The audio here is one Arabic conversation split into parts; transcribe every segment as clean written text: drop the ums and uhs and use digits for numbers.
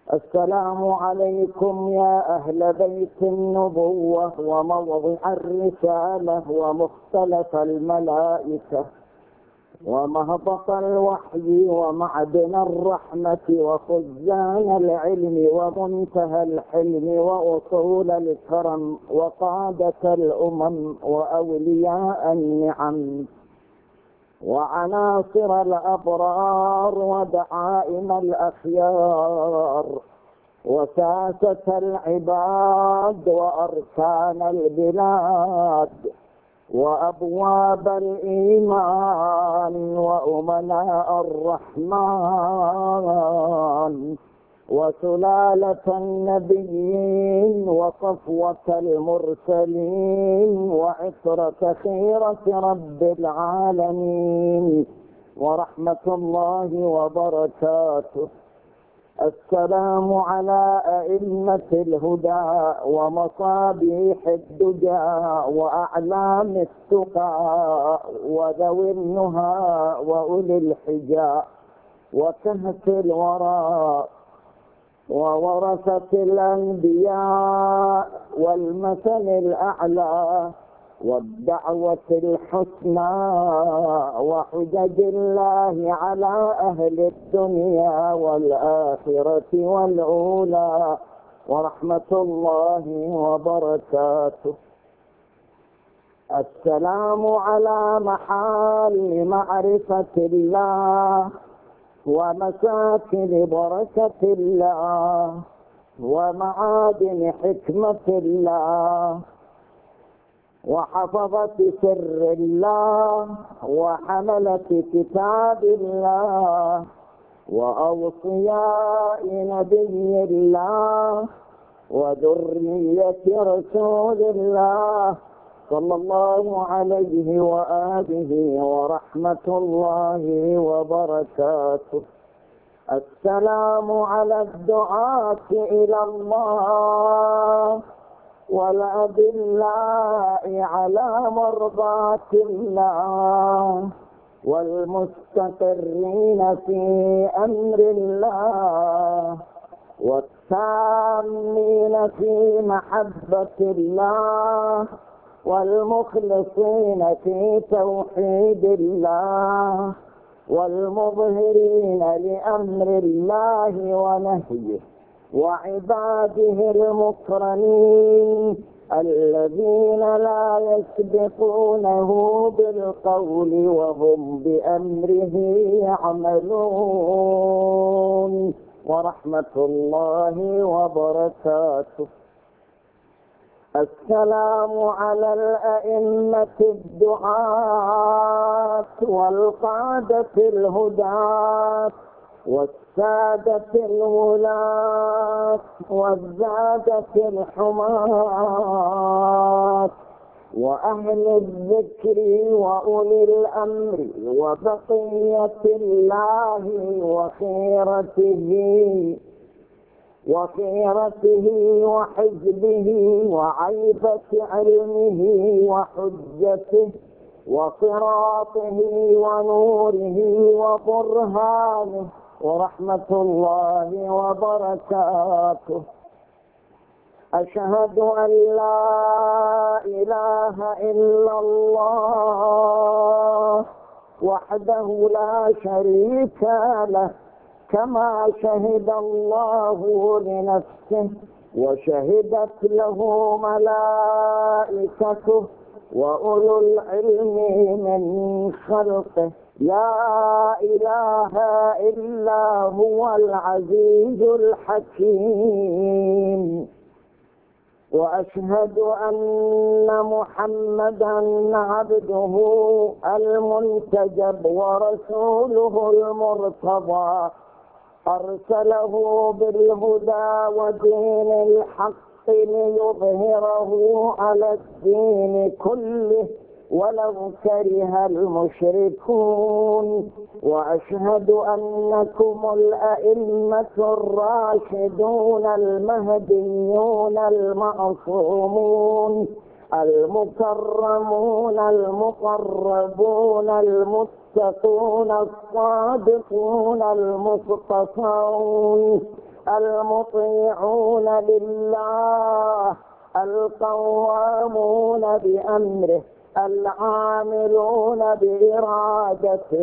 السلام عليكم يا أهل بيت النبوة وموضع الرسالة ومختلف الملائكة ومهبط الوحي ومعدن الرحمة وخزان العلم ومنتهى الحلم وأصول الكرم وقادة الأمم وأولياء النعم وعناصر الأبرار ودعائم الأخيار وساسة العباد وأركان البلاد وأبواب الإيمان وأمناء الرحمن وسلالة النبيين وصفوة المرسلين وعطرة خيرة رب العالمين ورحمة الله وبركاته. السلام على أئمة الهدى ومصابيح الدجى وأعلام التقى وذوي النهى وأولي الحجى وكهف الورى وورثة الأنبياء والمثل الأعلى والدعوة الحسنى وحجج الله على أهل الدنيا والآخرة والأولى ورحمة الله وبركاته. السلام على محال معرفة الله ومساكن بركة الله ومعادن حكمة الله وحفظة سر الله وحملة كتاب الله وأوصياء نبي الله وذرية رسول الله صلى الله عليه وآله ورحمة الله وبركاته. السلام على الدعاة إلى الله والأدلاء على مرضاة الله والمستقرين في أمر الله والتامين في محبة الله والمخلصين في توحيد الله والمظهرين لأمر الله ونهيه وعباده المكرمين الذين لا يسبقونه بالقول وهم بأمره يعملون ورحمة الله وبركاته. السلام على الأئمة الدعاة والقادة الهداة والسادة الولاة والزادة الحماة وأهل الذكر وأولي الأمر وبقية الله وخيرته وحزبه وعيبة علمه وحجته وصراطه ونوره وبرهانه ورحمة الله وبركاته. أشهد أن لا إله إلا الله وحده لا شريك له كما شهد الله لنفسه وشهدت له ملائكته وأولو العلم من خلقه لا إله إلا هو العزيز الحكيم. وأشهد أن محمدا عبده المنتجب ورسوله المرتضى أرسله بالهدى ودين الحق ليظهره على الدين كله ولو كره المشركون. وأشهد أنكم الأئمة الراشدون المهديون المعصومون المكرمون المقربون المتقون الصادقون المصطفون المطيعون لله القوامون بأمره العاملون بإرادته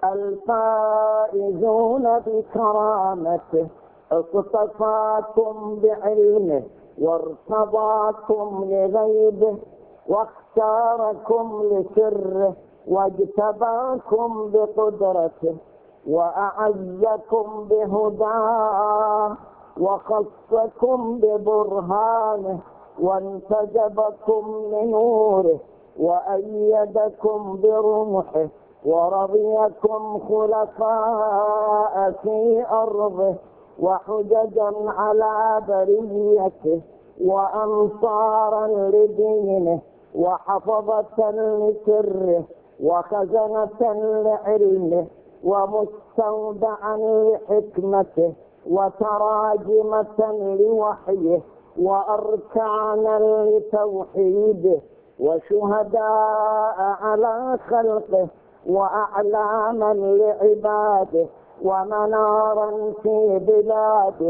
الفائزون بكرامته. اصطفاكم بعلمه وارتضاكم لغيبه واختاركم لسره واجتباكم بقدرته وأعزكم بهداه وخصكم ببرهانه وانتجبكم لنوره وأيدكم برمحه ورضيكم خلفاء في أرضه وحججا على بريته وأنصارا لدينه وحفظة لسره وخزنة لعلمه ومستودعا لحكمته وتراجمة لوحيه وأركانا لتوحيده وشهداء على خلقه وأعلاما لعباده ومنارا في بلاده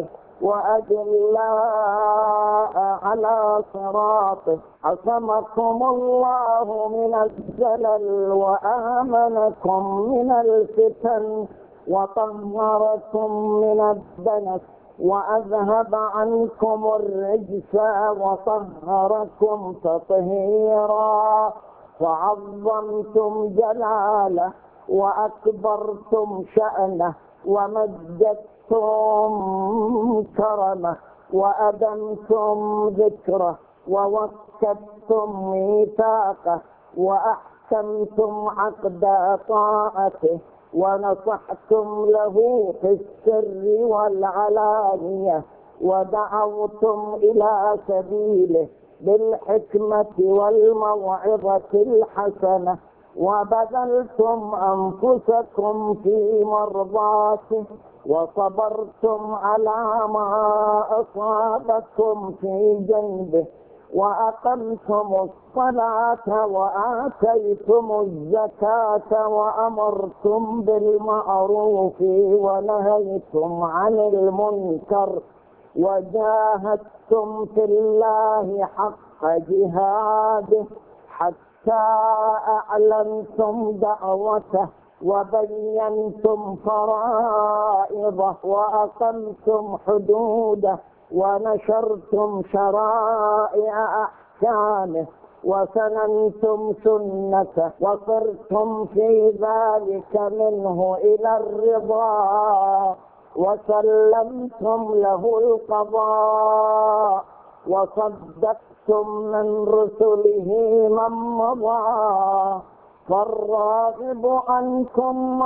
وأدلاء على صراطه. عصمكم الله من الزلل وآمنكم من الفتن وطهركم من الدنس وأذهب عنكم الرجس وطهركم تطهيرا. فعظمتم جلاله وأكبرتم شأنه ومجدتم كرمه وأدمتم ذكره ووكدتم ميثاقه وأحكمتم عقد طاعته ونصحتم له في السر والعلانية ودعوتم إلى سبيله بالحكمة والموعظة الحسنة وبذلتم أنفسكم في مرضاته وصبرتم على ما أصابكم في جنبه وأقمتم الصلاة وآتيتم الزكاة وأمرتم بالمعروف ونهيتم عن المنكر وجاهدتم في الله حق جهاده حتى أعلنتم دعوته وبينتم فرائضه وأقمتم حدوده ونشرتم شرائع أحكامه وسننتم سنته وصرتم في ذلك منه إلى الرضا وسلمتم له القضاء وصدقتم من رسله من مضى. فالراغب عنكم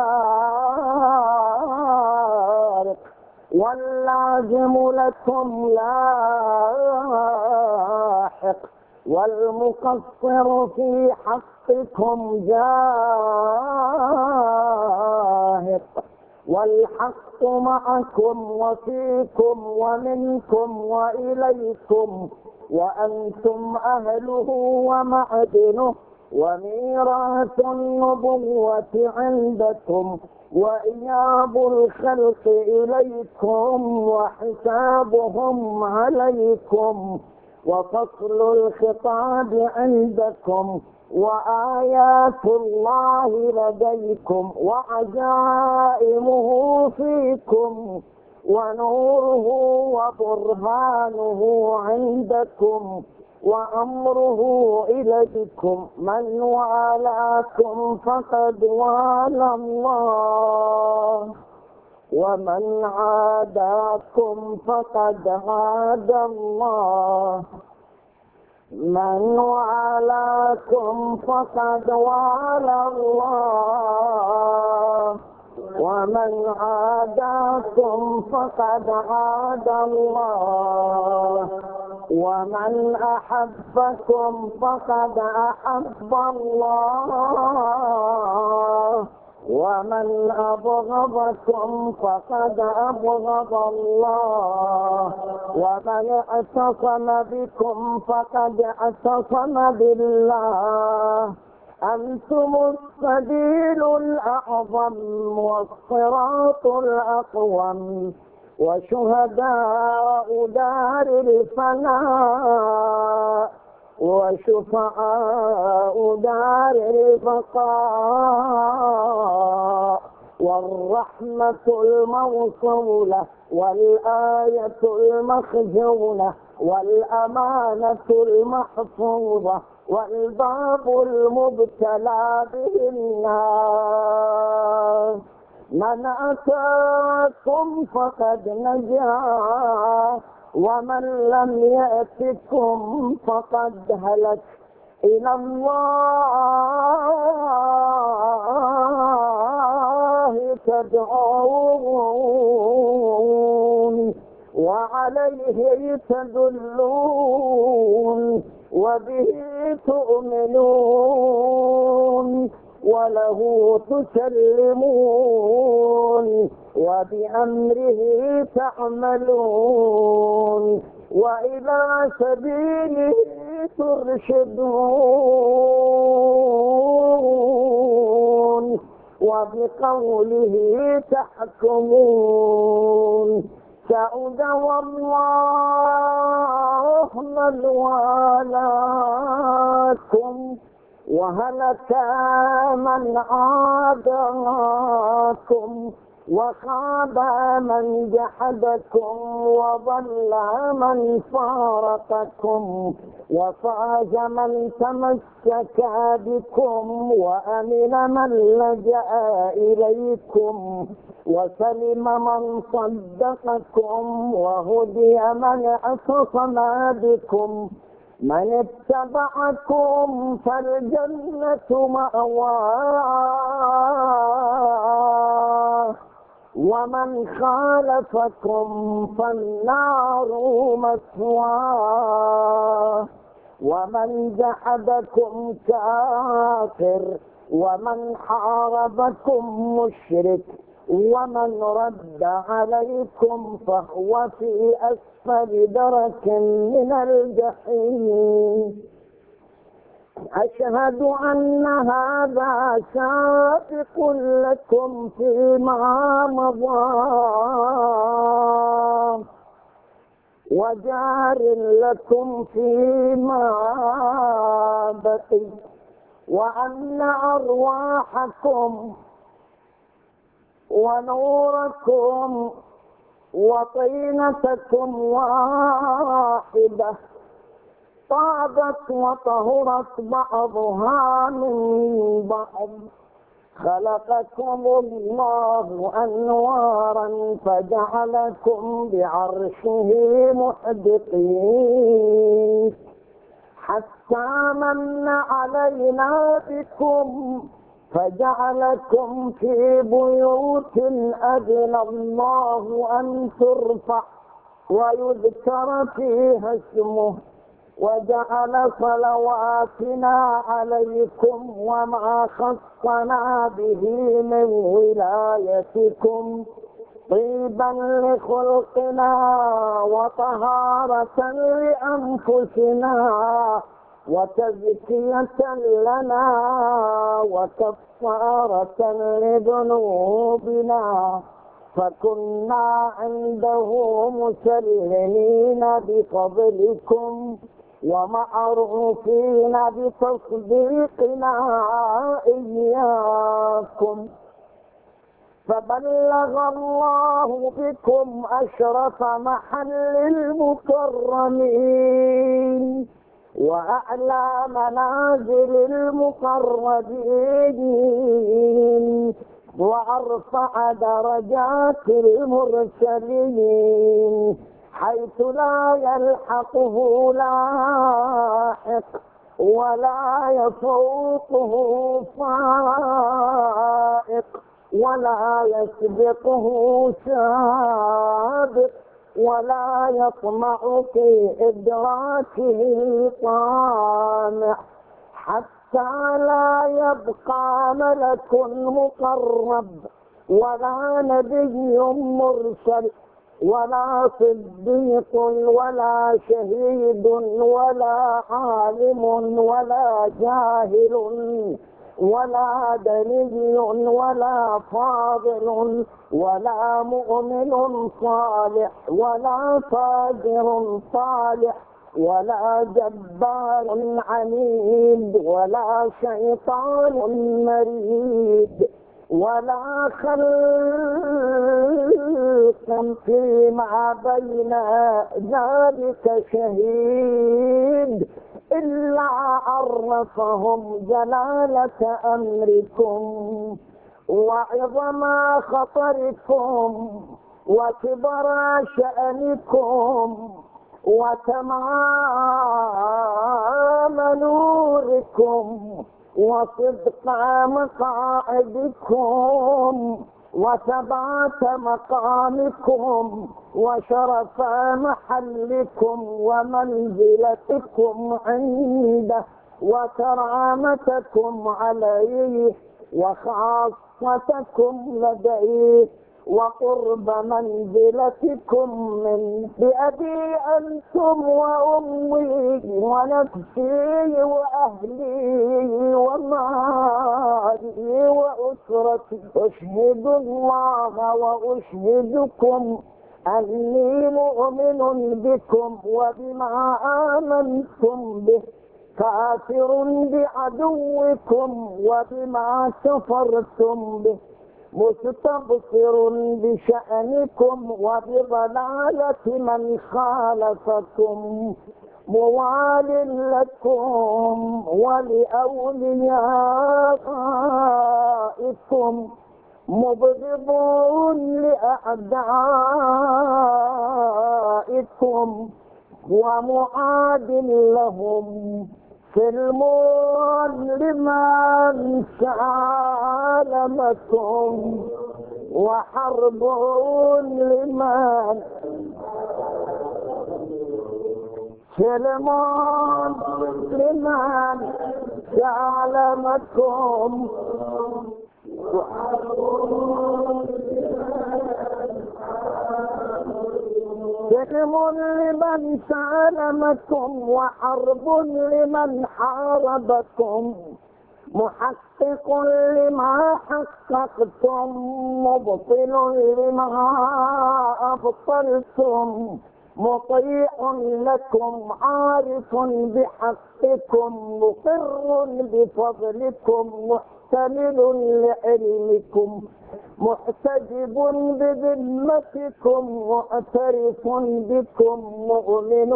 مارق واللازم لكم لاحق والمقصر في حقكم جاهق والحق معكم وفيكم ومنكم وإليكم وأنتم أهله ومعدنه وميراث النبوة عندكم وإياب الخلق إليكم وحسابهم عليكم وفصل الخطاب عندكم وآيات الله لديكم وعجائمه فيكم ونوره وبرهانه عندكم وأمره إليكم. من والاكم فقد والى الله ومن عاداكم فقد عادى الله. من والاكم فقد والى الله ومن عاداكم فقد عادى الله. ومن أحبكم فقد أحب الله ومن أبغضكم فقد أبغض الله. ومن اعتصم بكم فقد اعتصم بالله. أنتم السبيل الأعظم والصراط الأقوم وشهداء دار الفناء وشفعاء دار البقاء، والرحمة الموصولة والآية المخزونة والأمانة المحفوظة والباب المبتلى به الناس. من أتاكم فقد نجا، ومن لم يأتكم فقد هلك. إلى الله تدعون وعليه تدلون وبه تؤمنون وله تسلمون وبأمره تعملون وإلى سبيله ترشدون وبقوله تحكمون. سعد والله من والاكم وهلك من عاداكم وخاب من جحدكم وضل من فارقكم وفاز من تمسك بكم وأمن من لجأ إليكم وسلم من صدقكم وهدي من اعتصم بكم. من اتبعكم فالجنة مأواه ومن خالفكم فالنار مثواه. ومن جحدكم كافر ومن حاربكم مشرك ومن رد عليكم فهو في أسفل درك من الجحيم. أشهد أن هذا سابق لكم فيما مضى وجار لكم فيما بقي، وأن أرواحكم ونوركم وطينتكم واحدة، طابت وطهرت بعضها من بعض. خلقكم الله أنوارا فجعلكم بعرشه محدقين حتى من علينا بكم فجعلكم في بيوت أذن الله أن ترفع ويذكر فيها اسمه، وجعل صلواتنا عليكم وما خصنا به من ولايتكم طيبا لخلقنا وطهارة لأنفسنا وتزكية لنا وكفارة لذنوبنا، فكنا عنده مسلمين بفضلكم ومعروفين بتصديقنا إياكم. فبلغ الله بكم أشرف محل المكرمين وأعلى منازل المقربين وأرفع درجات المرسلين حيث لا يلحقه لاحق ولا يفوقه فائق ولا يسبقه سابق ولا يطمع في إدراكه طامع، حتى لا يبقى ملك مقرب ولا نبي مرسل ولا صديق ولا شهيد ولا عالم ولا جاهل ولا دليل ولا فاضل ولا مؤمن صالح ولا فاجر صالح ولا جبار عنيد ولا شيطان مريد ولا خلق فيما بين ذلك شهيد إلا عرفهم جلالة أمركم وعظم خطركم وكبر شأنكم وتمام نوركم وصدق مقاعدكم وثبات مقامكم وشرف محلكم ومنزلتكم عنده وكرامتكم عليه وخاصتكم لديه وقرب منزلتكم من بأبي أنتم وأمي ونفسي وأهلي ومالي وأسرتي أشهد الله وأشهدكم أني مؤمن بكم وبما آمنتم به كافر بعدوكم وبما كفرتم به مستبصر بشأنكم وبضلالة من خالفكم موال لكم ولأوليائكم مبغض لأعدائكم ومعاد لهم سلم لمن سالمكم وحرب لمن سلم لمن سالمكم سلم لمن سالمكم وحرب لمن حاربكم محقق لما حققتم مبطل لما أبطلتم مطيع لكم عارف بحقكم مقر بفضلكم محتمل لعلمكم محتجب بذمتكم معترف بكم مؤمن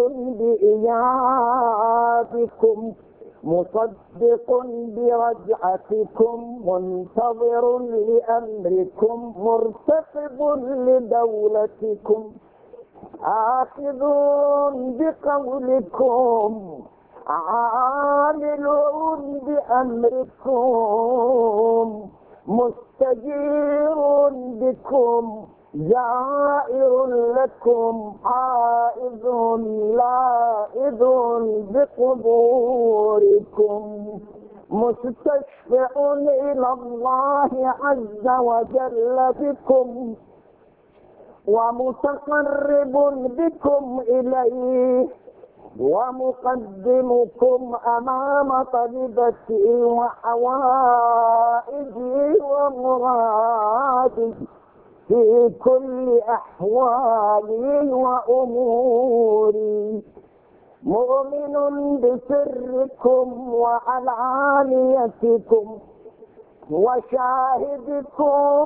بإيابكم مصدق برجعتكم منتظر لأمركم مرتقب لدولتكم آخذ بقولكم عامل بأمركم مستجير بكم جائر لكم عائذ لائذ بقبوركم مستشفع إلى الله عز وجل بكم ومتقرب بكم إليه ومقدمكم أمام طلبتي وحوائجي ومرادي في كل أحوالي وأموري مؤمن بسركم وعلانيتكم وشاهدكم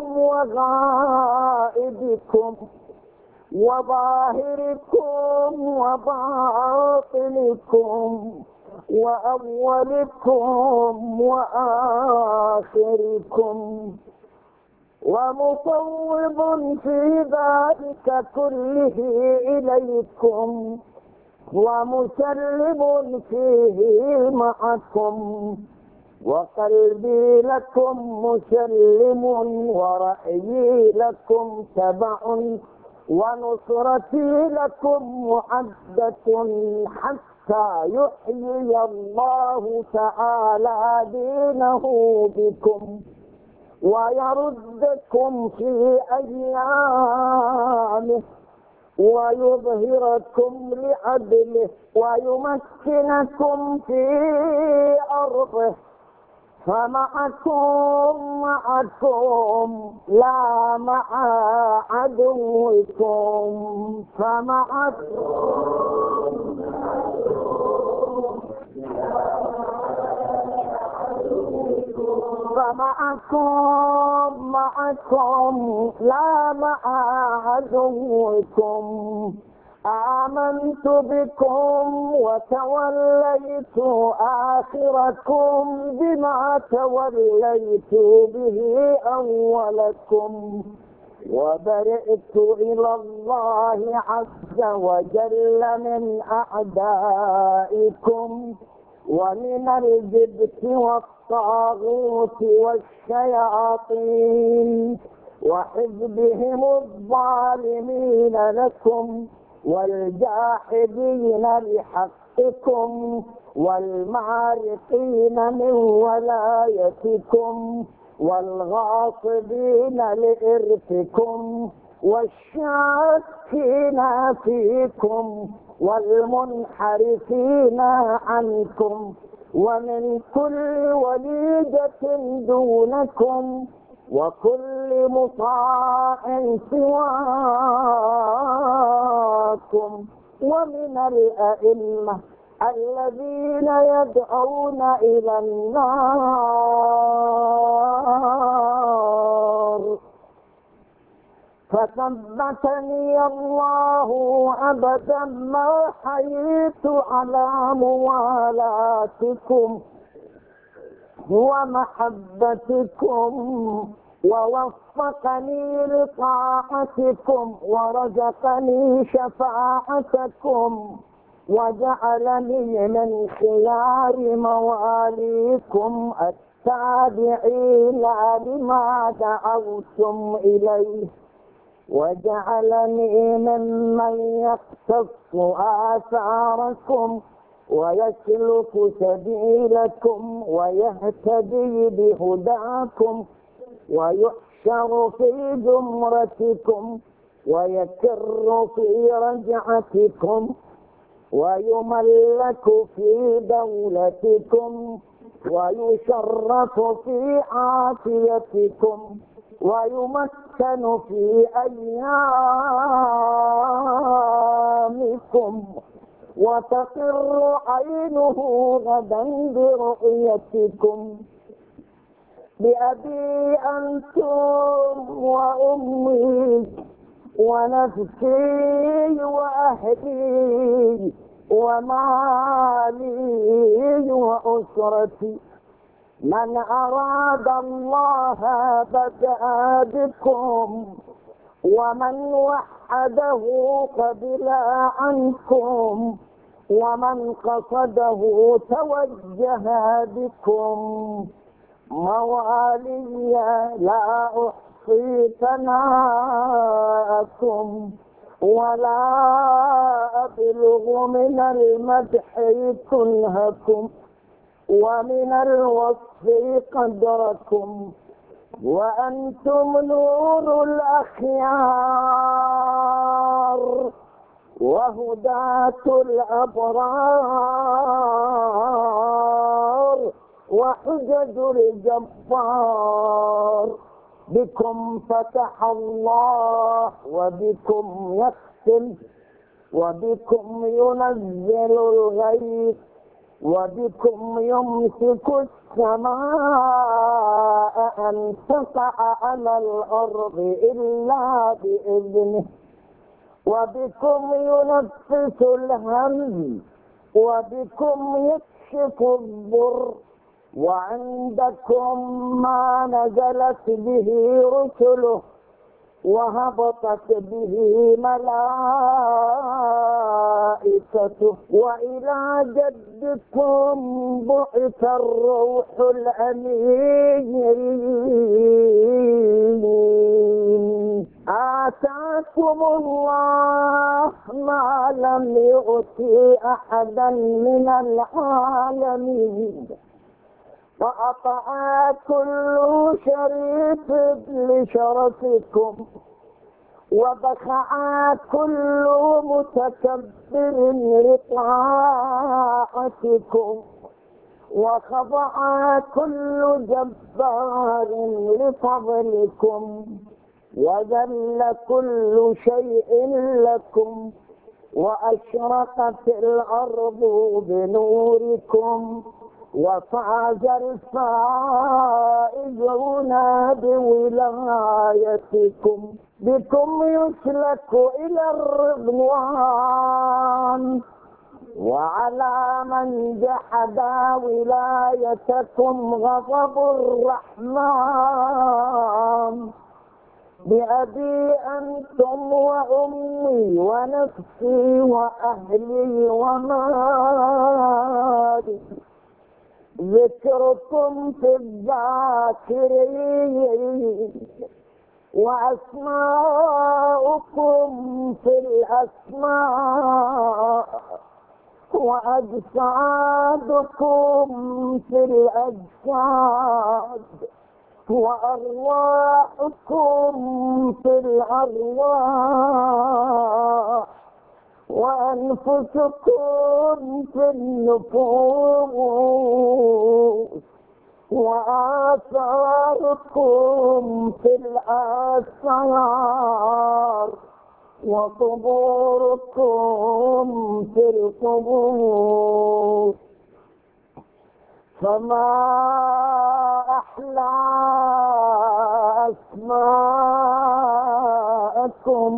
وغائبكم وظاهركم وباطنكم وأولكم وآخركم ومفوض في ذلك كله إليكم ومسلم فيه معكم وقلبي لكم مسلم ورأيي لكم تبع ونصرتي لكم معدة حتى يحيي الله تعالى دينه بكم ويردكم في أيامه ويظهركم لعدله ويمكنكم في أرضه معكم لا مع عدوكم فمعكم لا مع عدوكم آمنت بكم وتوليت آخركم بما توليت به أولكم وبرئت إلى الله عز وجل من أعدائكم ومن الجبت والطاغوت والشياطين وحزبهم الظالمين لكم والجاحدين لحقكم والمعرقين من ولايتكم والغاصبين لإرثكم والشاكين فيكم والمنحرفين عنكم ومن كل وليدة دونكم وكل مطاع سواكم ومن الأئمة الذين يدعون إلى النار فثبتني الله أبدا ما حييت على موالاتكم ومحبتكم ووفقني لطاعتكم ورزقني شفاعتكم وجعلني من خيار مواليكم التابعين لما دعوتم إليه وجعلني ممن يقتص آثاركم ويسلك سبيلكم ويهتدي بهداكم ويحشر في زمرتكم ويكر في رجعتكم ويملك في دولتكم ويشرف في عافيتكم ويمكن في أيامكم وتقر عينه غدا برؤيتكم بأبي أنتم وأمي ونفسي وأهلي ومالي وأسرتي من أراد الله بدأ بكم ومن وحده قبل عنكم ومن قصده توجه بكم موالي لا أحصي ثناءكم ولا أبلغ من المدح كنهكم ومن الوصف قدركم وأنتم نور الأخيار وهداة الأبرار وحجج الجبار بكم فتح الله وبكم يختم وبكم ينزل الغيث وبكم يمسك السماء أن تقع على الأرض إلا بإذنه وبكم ينفس الهم وبكم يكشف الضر وعندكم ما نزلت به رسله وهبطت به ملائكته وإلى جدكم بعث الروح الأمين آتاكم الله ما لم يؤت أحدا من العالمين وأطاع كل شريف لشرفكم وبخع كل متكبر لطاعتكم وخضع كل جبار لفضلكم، وذل كل شيء لكم، وأشرقت الأرض بنوركم، وفاز الفائزون بولايتكم. بكم يسلك إلى الرضوان، وعلى من جحد ولايتكم غضب الرحمن. بأبي أنتم وأمي ونفسي وأهلي ومالي، ذكركم في الذاكرين، وأسماؤكم في الأسماء، وأجسادكم في الأجساد، وأرواحكم في الأرواح، وأنفسكم في النفوس، وآثاركم في الآثار، وقبوركم في القبور. فما أحلى أسماءكم،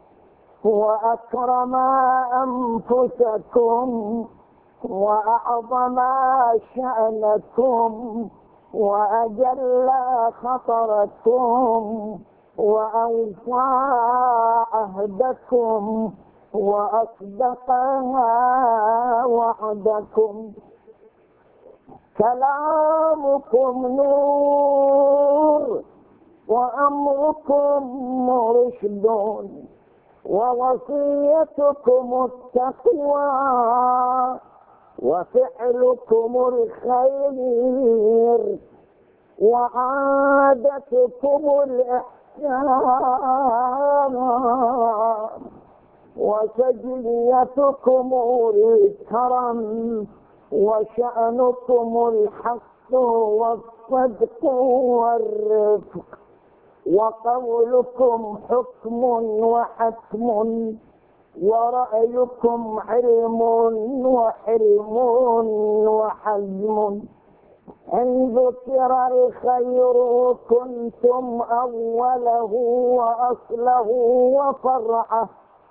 وأكرم أنفسكم، وأعظم شأنكم، وأجل خطركم، وأوفى عهدكم، وأصدق وعدكم. كلامكم نور، وأمركم رشد، ووصيتكم التقوى، وفعلكم الخير، وعادتكم الإحسان، وسجيتكم الكرم، وشأنكم الحق والصدق والرفق، وقولكم حكم وحكم، ورأيكم علم وحلم وحزم. إن ذكر الخير كنتم أوله وأصله وفرعه،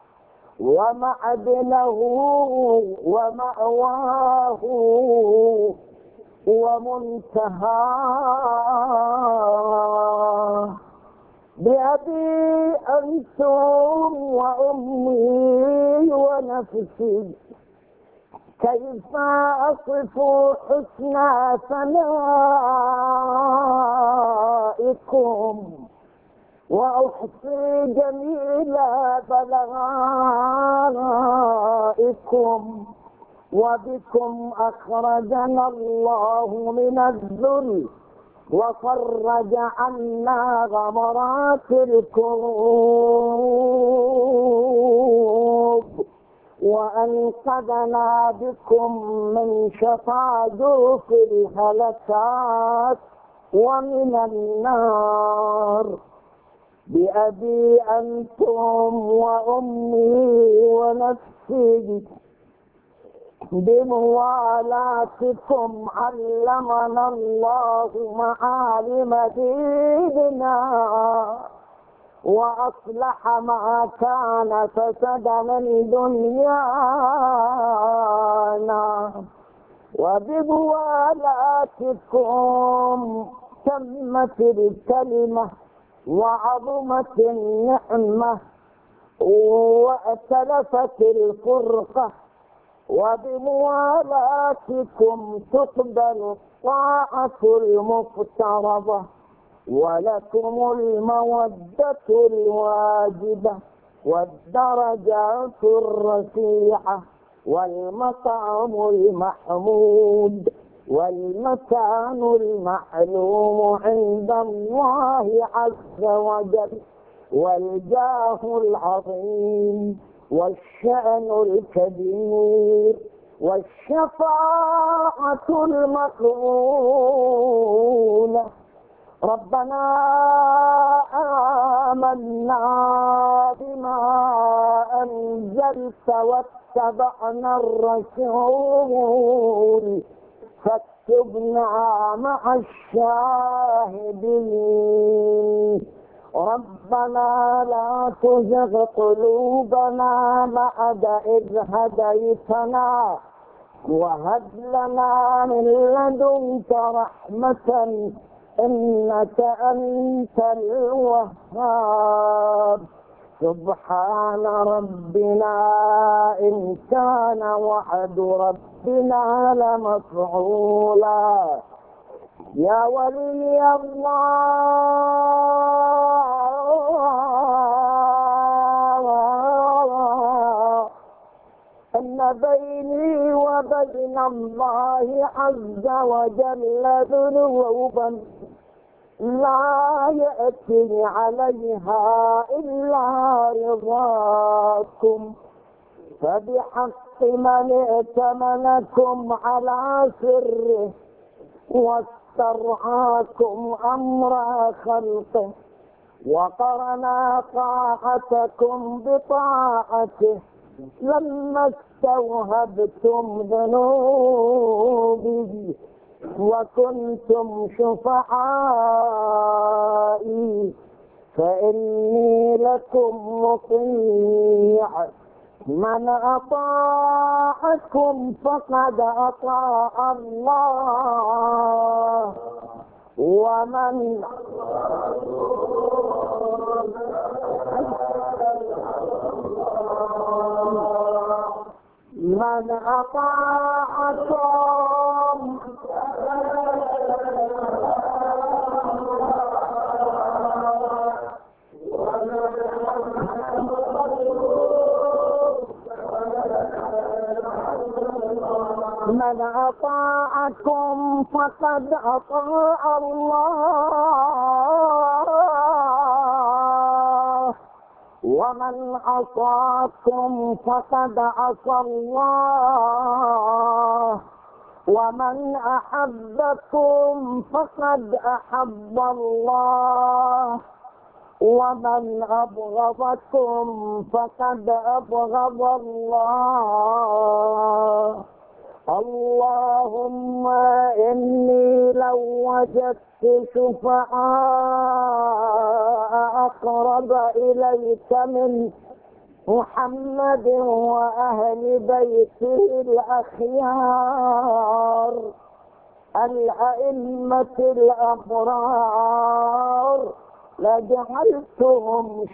ومعدنه ومأواه ومنتهاه. بأبي أنتم وأمي ونفسي، كيف أصف حسن ثنائكم، وأحصي جميل بلاغائكم. وبكم أخرجنا الله من الذل، وفرج عنا غمرات الكروب، وأنقذنا بكم من شفا جوف الهلكات ومن النار. بأبي أنتم وأمي ونفسي، بموالاتكم علمنا الله معالم ديننا، وأصلح ما كان فسد من دنيانا. وبموالاتكم تمت الكلمة، وعظمت النعمة، وأتلفت الفرقة. وبموالاتكم تقبل الطاعة المفترضة، ولكم المودة الواجبة، والدرجات الرفيعة، والمقام المحمود، والمكان المعلوم عند الله عز وجل، والجاه العظيم، والشأن الكبير. والشفاعة المقبولة. ربنا آمنا بما أنزلت واتبعنا الرسول فاكتبنا مع الشاهدين. ربنا لا تزغ قلوبنا بعد إذ هديتنا وهب لنا من لدنك رحمة إنك أنت الوهاب. سبحان ربنا إن كان وعد ربنا لمفعولا. يا ولي الله إن بيني وبين الله عز وجل ذنوبا لا يأتي عليها إلا رضاكم، فبحق من ائتمنكم على سره واسترعاكم أمر خلقه وقرنا طاعتكم بطاعته لما استوهبتم ذنوبي وكنتم شفعائي فإني لكم مطيع. من أطاعكم فقد أطاع الله ومن أطاعكم من أطاعكم فقد أطاع الله ومن عصاكم فقد عصى الله ومن أحبكم فقد أحب الله ومن أبغضكم فقد أبغض الله. اللهم إني لو وجدت شفعاء أقرب إليك من محمد وأهل بيته الأخيار الأئمة الأبرار لجعلتهم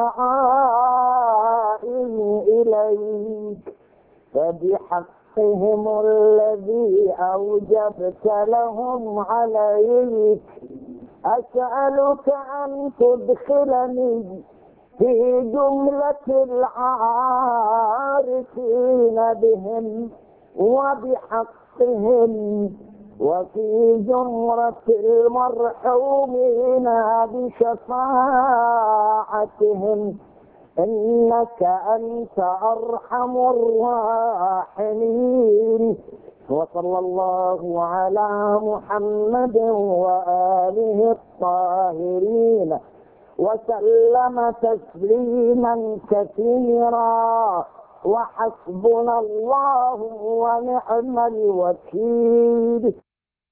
شفعائي إليك، فبحقهم الذي أوجبت لهم عليك أسألك أن تدخلني في جملة العارفين بهم وبحقهم وفي زمرة المرحومين بشفاعتهم إنك أنت أرحم الراحمين. وصلى الله على محمد وآله الطاهرين وسلم تسليما كثيرا، وحسبنا الله ونعم الوكيل.